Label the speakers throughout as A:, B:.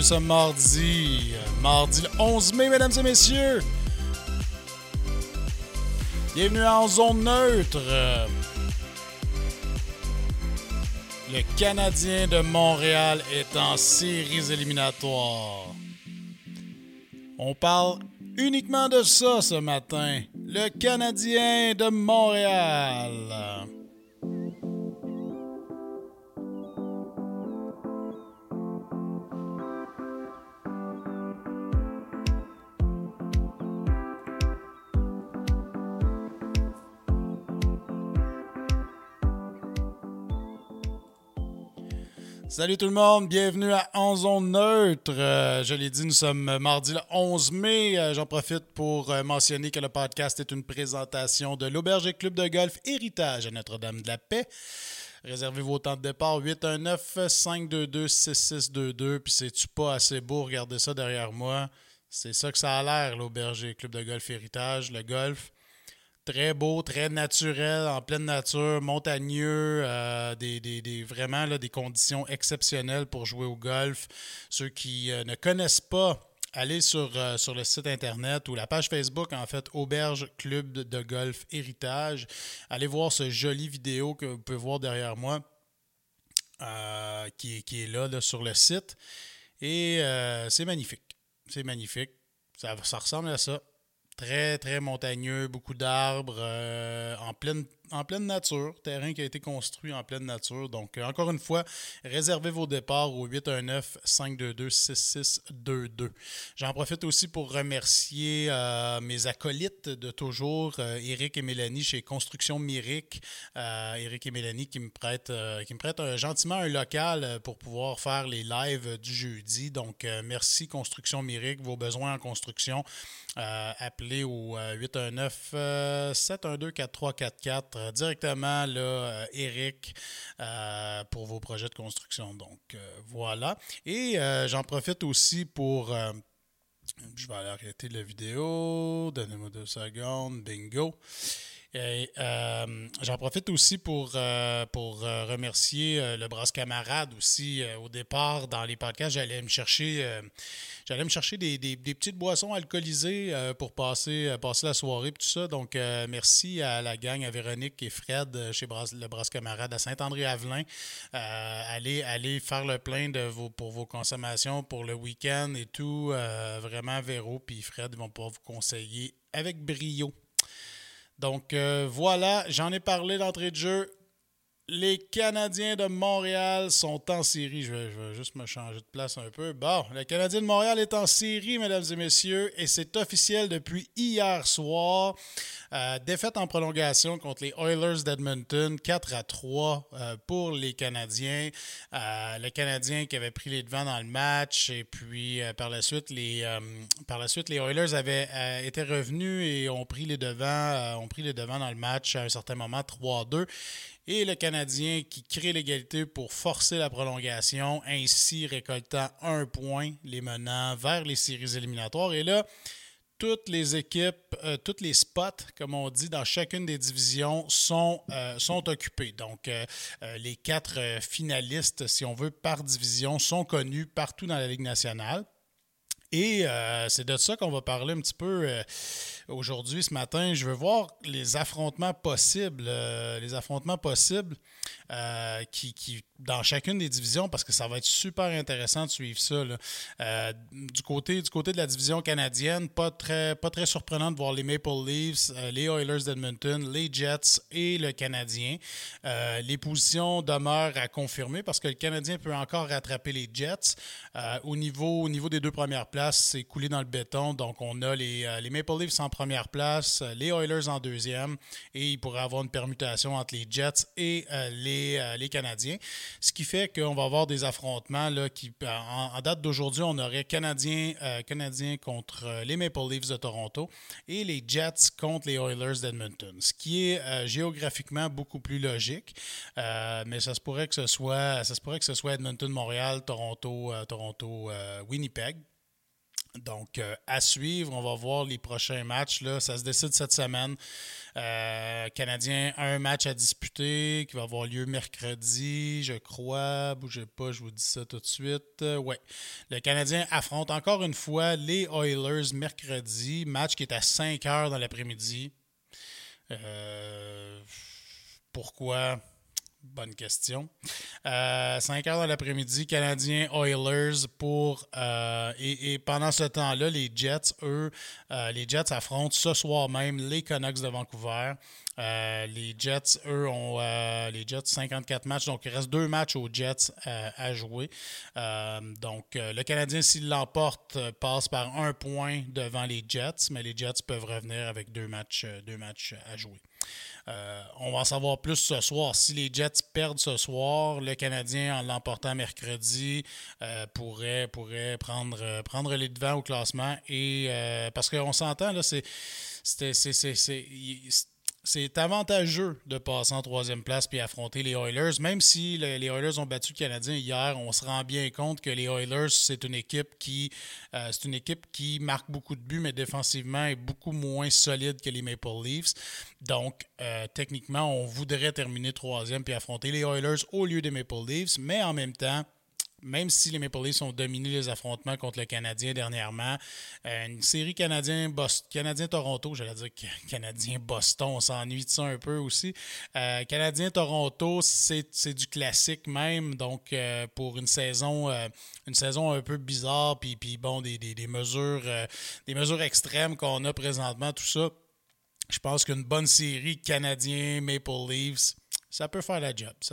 A: nous sommes mardi le 11 mai, mesdames et messieurs. Bienvenue en zone neutre. Le Canadien de Montréal est en séries éliminatoires. On parle uniquement de ça ce matin. Le Canadien de Montréal. Salut tout le monde, bienvenue à En Zone Neutre. Je l'ai dit, nous sommes mardi le 11 mai. J'en profite pour mentionner que le podcast est une présentation de l'Auberge et Club de Golf Héritage à Notre-Dame-de-la-Paix. Réservez vos temps de départ 819-522-6622. Puis c'est-tu pas assez beau, regardez ça derrière moi. C'est ça que ça a l'air, l'Auberge et Club de Golf Héritage, le golf. Très beau, très naturel, en pleine nature, montagneux, vraiment là, des conditions exceptionnelles pour jouer au golf. Ceux qui ne connaissent pas, allez sur le site internet ou la page Facebook, en fait, Auberge Club de Golf Héritage. Allez voir ce joli vidéo que vous pouvez voir derrière moi, qui est là sur le site. Et c'est magnifique. C'est magnifique. Ça ressemble à ça. Très, très montagneux, beaucoup d'arbres, en pleine nature, terrain qui a été construit en pleine nature. Donc, encore une fois, réservez vos départs au 819-522-6622. J'en profite aussi pour remercier mes acolytes de toujours, Éric et Mélanie chez Construction Myrick. Éric et Mélanie qui me prêtent gentiment un local pour pouvoir faire les lives du jeudi. Donc, merci Construction Myrick, vos besoins en construction. Appelez au 819-712-4344 directement là, Eric pour vos projets de construction. Donc voilà. Et j'en profite aussi pour je vais aller arrêter la vidéo. Donnez-moi 2 secondes. Bingo. Et, j'en profite aussi pour remercier le Brasse Camarade aussi. Au départ, dans les podcasts, j'allais me chercher des petites boissons alcoolisées pour passer la soirée et tout ça. Donc, merci à la gang, à Véronique et Fred chez le Brasse Camarade à Saint-André-Avelin. Allez faire le plein pour vos consommations pour le week-end et tout. Vraiment, Véro et Fred vont pouvoir vous conseiller avec brio. Donc voilà, j'en ai parlé d'entrée de jeu. Les Canadiens de Montréal sont en série. Je vais juste me changer de place un peu. Bon, le Canadien de Montréal est en série, mesdames et messieurs, et c'est officiel depuis hier soir. Défaite en prolongation contre les Oilers d'Edmonton, 4-3 pour les Canadiens. Le Canadien qui avait pris les devants dans le match, et puis par la suite, les Oilers avaient été revenus et ont pris les devants dans le match à un certain moment, 3-2. Et le Canadien qui crée l'égalité pour forcer la prolongation, ainsi récoltant 1 point, les menant vers les séries éliminatoires. Et là, toutes les équipes, tous les spots, comme on dit, dans chacune des divisions sont occupés. Donc, les 4 finalistes, si on veut, par division, sont connus partout dans la Ligue nationale. Et c'est de ça qu'on va parler un petit peu aujourd'hui, ce matin. Je veux voir les affrontements possibles. Qui dans chacune des divisions, parce que ça va être super intéressant de suivre ça. Là. Du côté de la division canadienne, pas très surprenant de voir les Maple Leafs, les Oilers d'Edmonton, les Jets et le Canadien. Les positions demeurent à confirmer parce que le Canadien peut encore rattraper les Jets. Au niveau des 2 premières places, c'est coulé dans le béton. Donc, on a les Maple Leafs en première place, les Oilers en deuxième, et il pourrait avoir une permutation entre les Jets et les Canadiens. Ce qui fait qu'on va avoir des affrontements là, qui, en date d'aujourd'hui, on aurait Canadiens contre les Maple Leafs de Toronto et les Jets contre les Oilers d'Edmonton. Ce qui est géographiquement beaucoup plus logique, mais ça se pourrait que ce soit Edmonton-Montréal, Toronto-Winnipeg. Donc, à suivre, on va voir les prochains matchs. Là, ça se décide cette semaine. Canadien, un match à disputer qui va avoir lieu mercredi, je crois. Bougez pas, je vous dis ça tout de suite. Ouais. Le Canadien affronte encore une fois les Oilers mercredi. Match qui est à 5 heures dans l'après-midi. Pourquoi? Bonne question. 5 heures dans l'après-midi, Canadiens Oilers et pendant ce temps-là, les Jets, les Jets affrontent ce soir même les Canucks de Vancouver. Les Jets, ont les Jets 54 matchs, donc il reste 2 matchs aux Jets à jouer. Donc le Canadien, s'il l'emporte, passe par 1 point devant les Jets, mais les Jets peuvent revenir avec 2 matchs à jouer. On va en savoir plus ce soir. Si les Jets perdent ce soir, le Canadien, en l'emportant mercredi, pourrait prendre les devants au classement. Et parce qu'on s'entend, là, c'est avantageux de passer en troisième place puis affronter les Oilers. Même si les Oilers ont battu le Canadien hier, on se rend bien compte que les Oilers, c'est une équipe qui marque beaucoup de buts, mais défensivement est beaucoup moins solide que les Maple Leafs. Donc, techniquement, on voudrait terminer troisième puis affronter les Oilers au lieu des Maple Leafs, mais en même temps, même si les Maple Leafs ont dominé les affrontements contre le Canadien dernièrement, une série Canadien-Toronto, j'allais dire Canadien-Boston, on s'ennuie de ça un peu aussi. Canadien-Toronto, c'est du classique même, donc pour une saison un peu bizarre, puis bon, des mesures extrêmes qu'on a présentement, tout ça. Je pense qu'une bonne série Canadien-Maple Leafs, ça peut faire la job.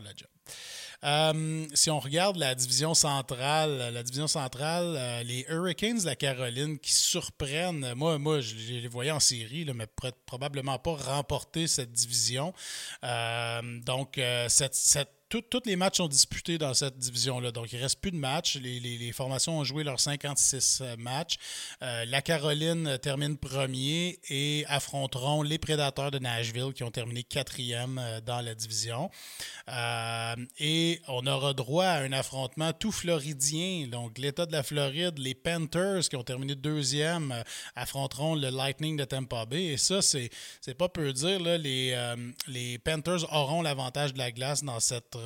A: Si on regarde la division centrale, les Hurricanes de la Caroline qui surprennent, moi je les voyais en série, là, mais probablement pas remporter cette division. Donc, tous les matchs sont disputés dans cette division-là. Donc, il ne reste plus de matchs. Les formations ont joué leurs 56 matchs. La Caroline termine premier et affronteront les Prédateurs de Nashville qui ont terminé quatrième dans la division. Et on aura droit à un affrontement tout floridien. Donc, l'État de la Floride, les Panthers qui ont terminé deuxième affronteront le Lightning de Tampa Bay. Et ça, c'est pas peu dire. Là, les Panthers auront l'avantage de la glace dans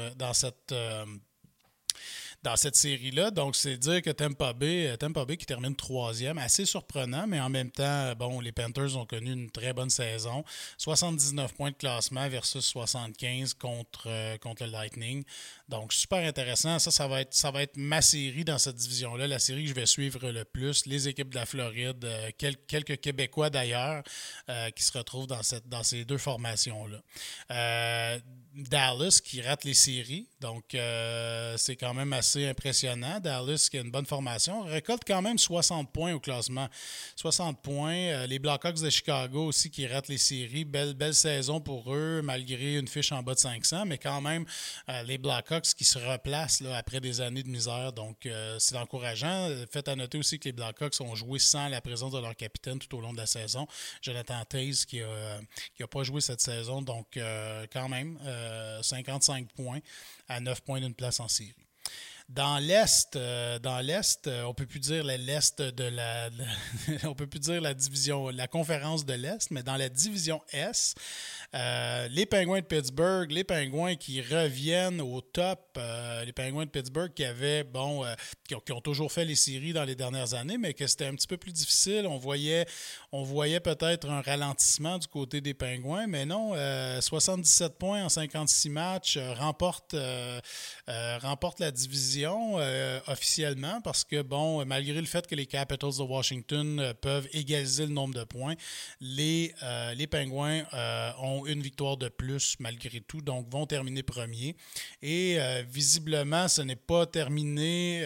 A: cette série-là. Donc, c'est dire que Tampa Bay qui termine troisième, assez surprenant, mais en même temps, bon, les Panthers ont connu une très bonne saison. 79 points de classement versus 75 contre le Lightning. Donc, super intéressant. Ça va être ma série dans cette division-là, la série que je vais suivre le plus. Les équipes de la Floride, quelques Québécois d'ailleurs, qui se retrouvent dans ces deux formations-là. Dallas qui rate les séries, donc c'est quand même assez impressionnant. Dallas qui a une bonne formation, récolte quand même 60 points au classement. 60 points. Les Blackhawks de Chicago aussi qui ratent les séries. Belle saison pour eux, malgré une fiche en bas de 500, mais quand même les Blackhawks qui se replacent là, après des années de misère. Donc c'est encourageant. Faites à noter aussi que les Blackhawks ont joué sans la présence de leur capitaine tout au long de la saison. Jonathan Toews qui a pas joué cette saison, donc quand même 55 points à 9 points d'une place en série. Dans l'Est, on peut plus dire l'Est on peut plus dire la division, la conférence de l'Est, mais dans la division S, les Penguins de Pittsburgh, les Penguins qui reviennent au top, les Penguins de Pittsburgh qui ont toujours fait les séries dans les dernières années, mais que c'était un petit peu plus difficile. On voyait peut-être un ralentissement du côté des Penguins, mais non, 77 points en 56 matchs, remporte la division officiellement parce que, bon, malgré le fait que les Capitals de Washington peuvent égaliser le nombre de points, les Penguins ont une victoire de plus malgré tout, donc vont terminer premier. Et visiblement, ce n'est pas terminé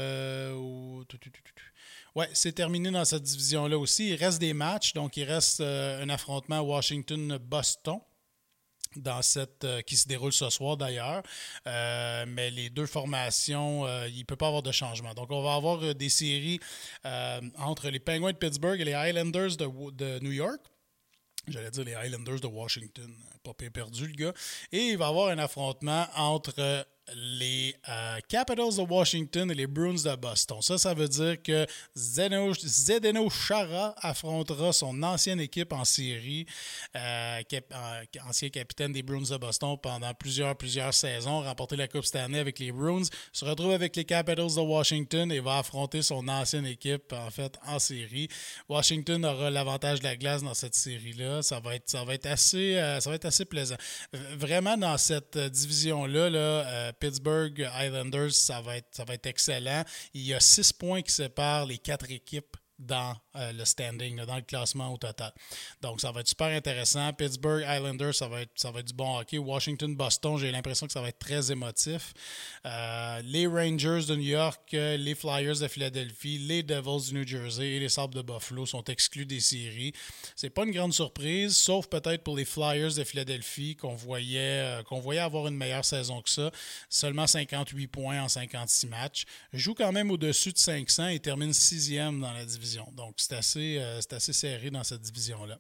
A: Ouais, c'est terminé dans cette division-là aussi. Il reste des matchs, donc il reste un affrontement Washington-Boston qui se déroule ce soir d'ailleurs. Mais les deux formations, il ne peut pas avoir de changement. Donc, on va avoir des séries entre les Penguins de Pittsburgh et les Islanders de New York. J'allais dire les Islanders de Washington. Pas bien perdu, le gars. Et il va y avoir un affrontement entre les Capitals de Washington et les Bruins de Boston. Ça veut dire que Zdeno Chara affrontera son ancienne équipe en série, ancien capitaine des Bruins de Boston pendant plusieurs saisons, remporté la Coupe Stanley avec les Bruins, se retrouve avec les Capitals de Washington et va affronter son ancienne équipe en fait en série. Washington aura l'avantage de la glace dans cette série-là. Ça va être assez plaisant. Vraiment, dans cette division-là, Pittsburgh Islanders, ça va être excellent. Il y a 6 points qui séparent les 4 équipes dans le standing, dans le classement au total. Donc, ça va être super intéressant. Pittsburgh Islanders, ça va être du bon hockey. Washington, Boston, j'ai l'impression que ça va être très émotif. Les Rangers de New York, les Flyers de Philadelphie, les Devils du New Jersey et les Sabres de Buffalo sont exclus des séries. C'est pas une grande surprise, sauf peut-être pour les Flyers de Philadelphie qu'on voyait avoir une meilleure saison que ça. Seulement 58 points en 56 matchs. Joue quand même au-dessus de 500 et termine 6e dans la division. Donc, c'est assez serré dans cette division-là.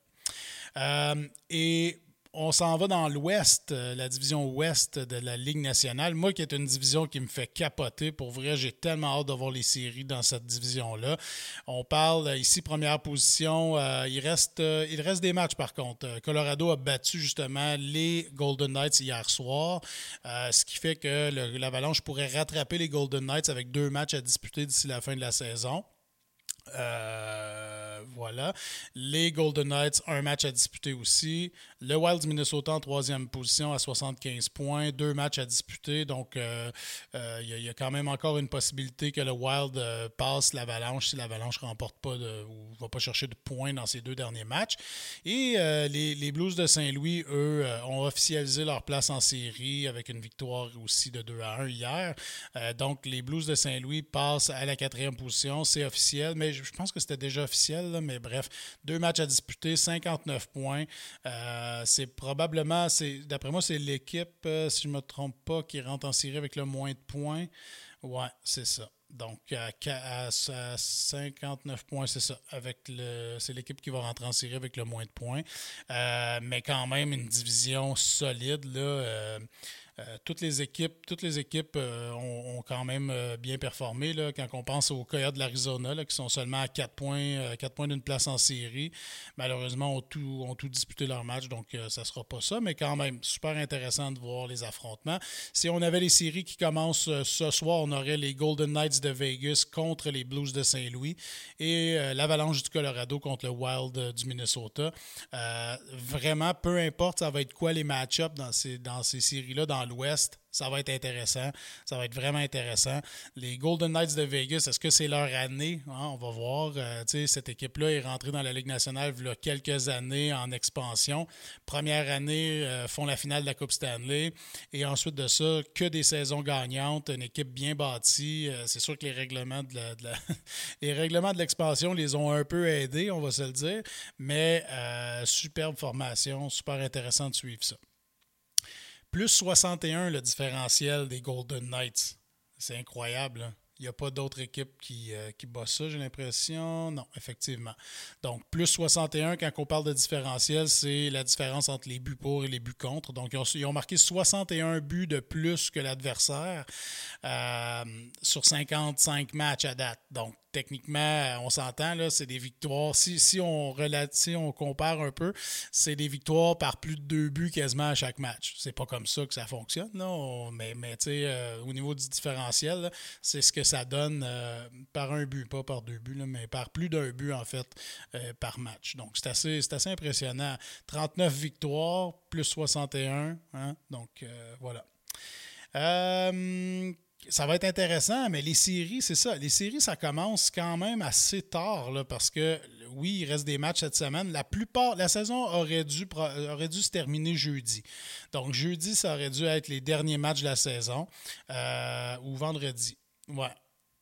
A: Et on s'en va dans l'Ouest, la division Ouest de la Ligue nationale. Moi, qui est une division qui me fait capoter. Pour vrai, j'ai tellement hâte de voir les séries dans cette division-là. On parle ici, première position. Il reste des matchs, par contre. Colorado a battu justement les Golden Knights hier soir, ce qui fait que l'Avalanche pourrait rattraper les Golden Knights avec 2 matchs à disputer d'ici la fin de la saison. Voilà. Les Golden Knights, un match à disputer aussi. Le Wild du Minnesota en 3e position à 75 points, 2 matchs à disputer. Donc, il y a quand même encore une possibilité que le Wild passe l'Avalanche si l'Avalanche ne remporte pas ou ne va pas chercher de points dans ces 2 derniers matchs. Et les Blues de Saint-Louis, eux, ont officialisé leur place en série avec une victoire aussi de 2-1 hier. Donc, les Blues de Saint-Louis passent à la 4e position. C'est officiel, mais je pense que c'était déjà officiel, là, mais bref, 2 matchs à disputer, 59 points. D'après moi, c'est l'équipe, si je ne me trompe pas, qui rentre en série avec le moins de points. Ouais, c'est ça. Donc, à 59 points, c'est ça. C'est l'équipe qui va rentrer en série avec le moins de points. Mais quand même, une division solide, là. Toutes les équipes ont quand même bien performé. Là, quand on pense aux Coyotes de l'Arizona, là, qui sont seulement à 4 points d'une place en série, malheureusement, ont tout disputé leur match, donc ça ne sera pas ça. Mais quand même, super intéressant de voir les affrontements. Si on avait les séries qui commencent ce soir, on aurait les Golden Knights de Vegas contre les Blues de Saint-Louis et l'Avalanche du Colorado contre le Wild du Minnesota. Vraiment, peu importe, ça va être quoi les match-ups dans ces séries-là, dans l'Ouest, ça va être intéressant. Ça va être vraiment intéressant. Les Golden Knights de Vegas, est-ce que c'est leur année? On va voir. Cette équipe-là est rentrée dans la Ligue nationale il y a quelques années en expansion. Première année, font la finale de la Coupe Stanley. Et ensuite de ça, que des saisons gagnantes. Une équipe bien bâtie. C'est sûr que les règlements les règlements de l'expansion les ont un peu aidés, on va se le dire. Mais superbe formation. Super intéressant de suivre ça. Plus 61, le différentiel des Golden Knights. C'est incroyable. Hein? Il n'y a pas d'autre équipe qui bat ça, j'ai l'impression. Non, effectivement. Donc, plus 61, quand on parle de différentiel, c'est la différence entre les buts pour et les buts contre. Donc, ils ont marqué 61 buts de plus que l'adversaire sur 55 matchs à date. Donc, techniquement, on s'entend, là, c'est des victoires. Si on compare un peu, c'est des victoires par plus de 2 buts quasiment à chaque match. C'est pas comme ça que ça fonctionne, là. Mais tu sais, au niveau du différentiel, là, c'est ce que ça donne par un but, pas par 2 buts, là, mais par plus d'un but, en fait, par match. Donc, c'est assez impressionnant. 39 victoires, plus 61. Hein? Donc, voilà. Ça va être intéressant, mais les séries, c'est ça. Les séries, ça commence quand même assez tard, là, parce que, oui, il reste des matchs cette semaine. La saison aurait dû se terminer jeudi. Donc, jeudi, ça aurait dû être les derniers matchs de la saison. Ou vendredi. Ouais.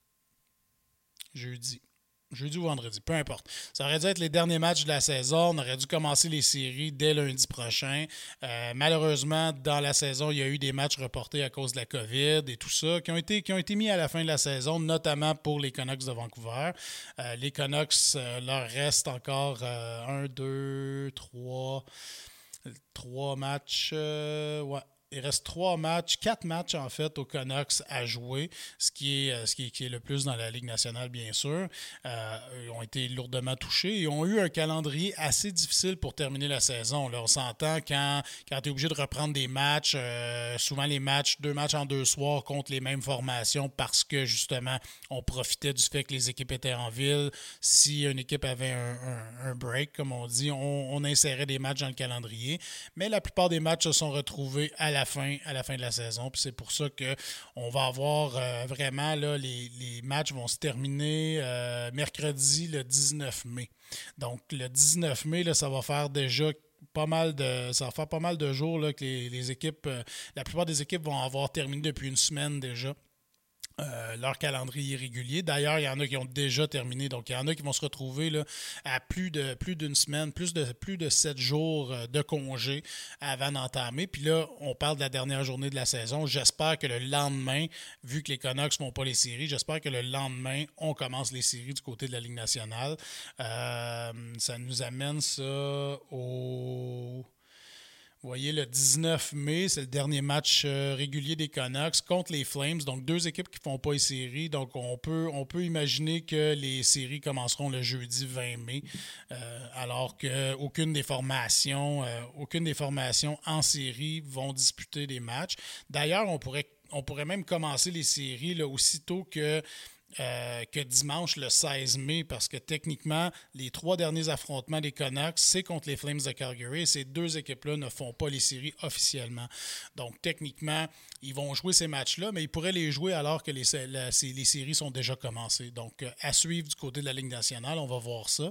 A: Jeudi ou vendredi, peu importe. Ça aurait dû être les derniers matchs de la saison. On aurait dû commencer les séries dès lundi prochain. Malheureusement, dans la saison, il y a eu des matchs reportés à cause de la COVID et tout ça, qui ont été mis à la fin de la saison, notamment pour les Canucks de Vancouver. Les Canucks, leur reste encore 3 matchs. Ouais. Il reste 4 matchs en fait aux Canucks à jouer, ce qui est le plus dans la Ligue nationale, bien sûr. Ils ont été lourdement touchés et ont eu un calendrier assez difficile pour terminer la saison. Là, on s'entend quand tu es obligé de reprendre des matchs, souvent les matchs, 2 matchs en 2 soirs contre les mêmes formations parce que justement, on profitait du fait que les équipes étaient en ville. Si une équipe avait un break, comme on dit, on insérait des matchs dans le calendrier. Mais la plupart des matchs se sont retrouvés à la fin de la saison. Puis c'est pour ça qu'on va avoir vraiment, là, les matchs vont se terminer mercredi le 19 mai. Donc le 19 mai, là, ça va faire déjà ça va faire pas mal de jours là, que les équipes, la plupart des équipes vont avoir terminé depuis une semaine déjà. Leur calendrier régulier. D'ailleurs, il y en a qui ont déjà terminé. Donc, il y en a qui vont se retrouver là, à plus d'une semaine, plus de 7 jours de congé avant d'entamer. Puis là, on parle de la dernière journée de la saison. J'espère que le lendemain, vu que les Canucks ne font pas les séries, j'espère que le lendemain, on commence les séries du côté de la Ligue nationale. Ça nous amène ça au... Vous voyez, le 19 mai, c'est le dernier match régulier des Canucks contre les Flames. Donc, 2 équipes qui ne font pas les séries. Donc, on peut imaginer que les séries commenceront le jeudi 20 mai, alors qu'aucune des formations en série vont disputer des matchs. D'ailleurs, on pourrait même commencer les séries là, aussitôt que dimanche le 16 mai, parce que techniquement, les 3 derniers affrontements des Canucks, c'est contre les Flames de Calgary et ces 2 équipes-là ne font pas les séries officiellement. Donc, techniquement, ils vont jouer ces matchs-là, mais ils pourraient les jouer alors que les séries sont déjà commencées. Donc, à suivre du côté de la Ligue nationale, on va voir ça.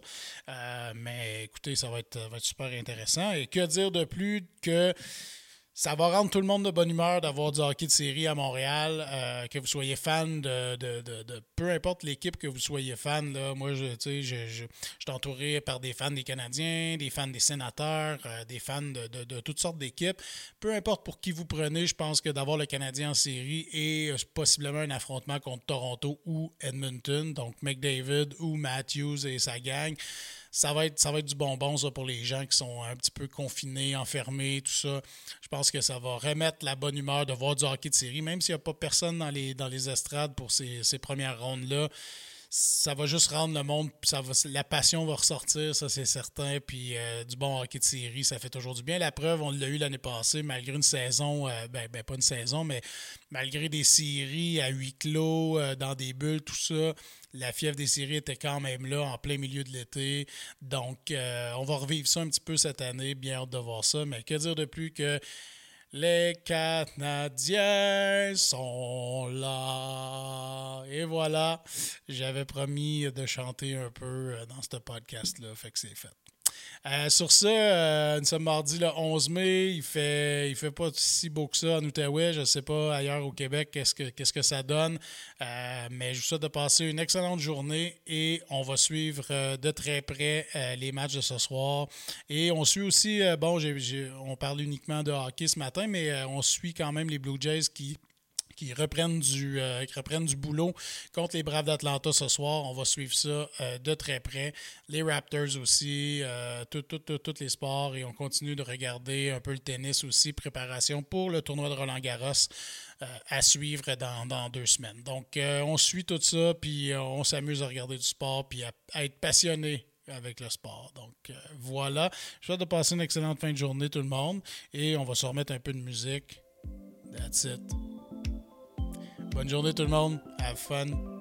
A: Mais écoutez, ça va être super intéressant. Et que dire de plus que... Ça va rendre tout le monde de bonne humeur d'avoir du hockey de série à Montréal, que vous soyez fan de peu importe l'équipe que vous soyez fan. Là, moi, je suis entouré par des fans des Canadiens, des fans des Sénateurs, des fans de toutes sortes d'équipes. Peu importe pour qui vous prenez, je pense que d'avoir le Canadien en série et possiblement un affrontement contre Toronto ou Edmonton, donc McDavid ou Matthews et sa gang, ça va être du bonbon ça, pour les gens qui sont un petit peu confinés, enfermés, tout ça. Je pense que ça va remettre la bonne humeur de voir du hockey de série, même s'il n'y a pas personne dans les estrades pour ces premières rondes-là. Ça va juste rendre le monde, la passion va ressortir, ça c'est certain, puis du bon hockey de série, ça fait toujours du bien. La preuve, on l'a eu l'année passée, malgré une saison, pas une saison, mais malgré des séries à huis clos, dans des bulles, tout ça, la fièvre des séries était quand même là, en plein milieu de l'été. Donc, on va revivre ça un petit peu cette année, bien hâte de voir ça, mais que dire de plus que les Canadiens sont là. Et voilà, j'avais promis de chanter un peu dans ce podcast-là, fait que c'est fait. Sur ça, nous sommes mardi le 11 mai. Il fait pas si beau que ça en Outaouais. Je ne sais pas ailleurs au Québec qu'est-ce que ça donne. Mais je vous souhaite de passer une excellente journée et on va suivre de très près les matchs de ce soir. Et on suit aussi, on parle uniquement de hockey ce matin, mais on suit quand même les Blue Jays qui reprennent du boulot contre les Braves d'Atlanta ce soir. On va suivre ça de très près. Les Raptors aussi, tous les sports. Et on continue de regarder un peu le tennis aussi. Préparation pour le tournoi de Roland-Garros à suivre dans 2 semaines. Donc, on suit tout ça, puis on s'amuse à regarder du sport, puis à être passionné avec le sport. Donc, voilà. Je souhaite de passer une excellente fin de journée, tout le monde. Et on va se remettre un peu de musique. That's it. Bonne journée tout le monde. Have fun.